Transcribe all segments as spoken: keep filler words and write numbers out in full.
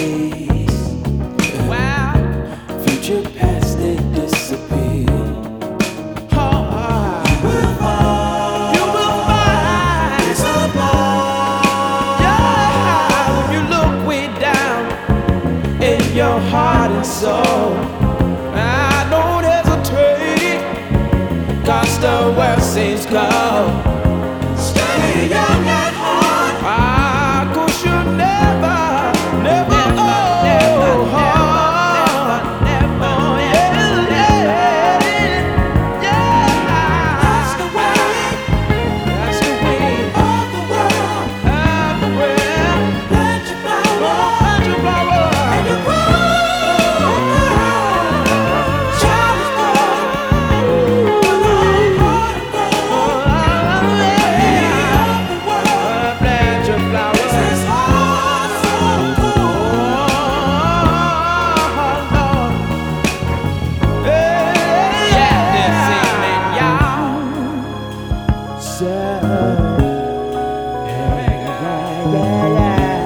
Wow. Future past they disappear. Oh, you will find, you will find it's a yeah, when you look way down in your heart and soul. I don't hesitate, 'cause the world seems cold. Stay young at heart. Ah, 'cause you never, never, never, oh, never, never, never, never, never, yeah, yeah. That's the way, that's the way of the world, of the world. Plant your flower, plant your flower, and you grow. Child is born with a heart of gold. Plant your flower. This is heart so cold. Yeah, this evening, y'all. So, yeah, yeah, yeah.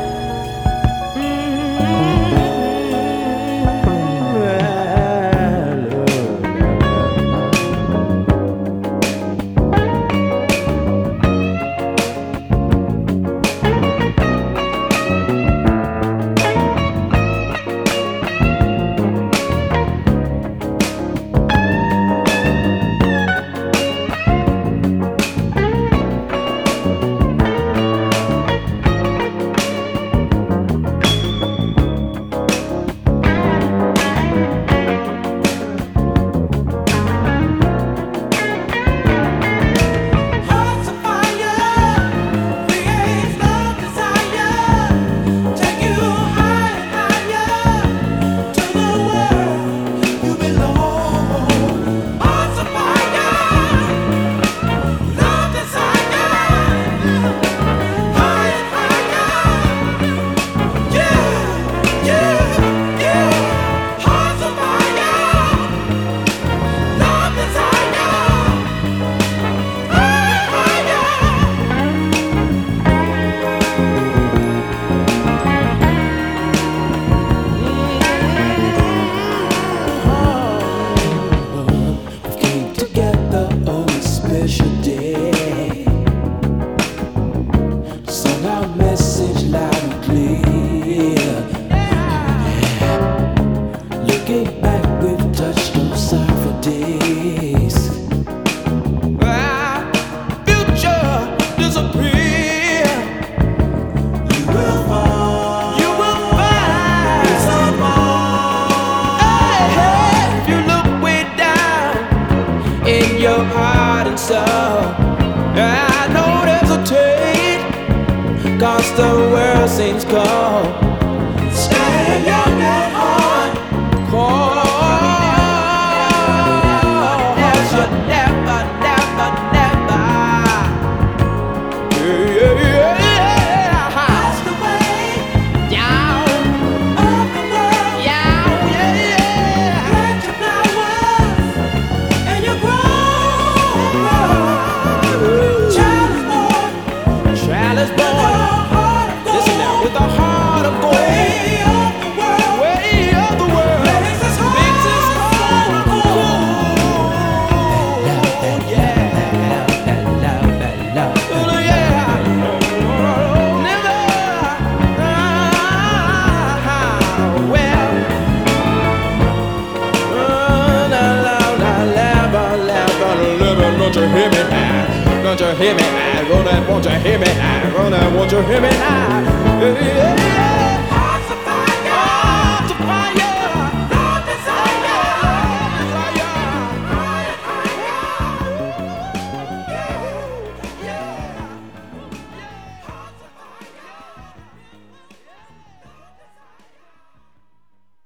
Hearts of fire, creates love, desire, take you higher and higher to the world you belong. Hearts of fire, love, desire, higher and higher, yeah, yeah, yeah. Hearts of fire, love, desire, higher, higher. We came together on a special day, sung our message loud and clear. Looking back, we've touched those sorrowful days. Future disappear. You will find, you will find it's a hey, if you look way down in your heart and soul. I don't hesitate, 'cause the world seems cold. Stay young at heart. Cold. You never, never, never. Yeah, yeah, yeah. That's the way down of the world. Yeah, yeah, yeah. Plant your flowers and you grow. Child is born. Child is born. Listen now, with a heart of gold. Way of the world. Way of the world. Makes us whole. Makes us whole. Yeah. Oh, yeah. Never. Well. Don't you hear me now? Don't you hear me now? Gonna, won't you hear me now? Gonna, won't you hear me now? Yeah, yeah, yeah.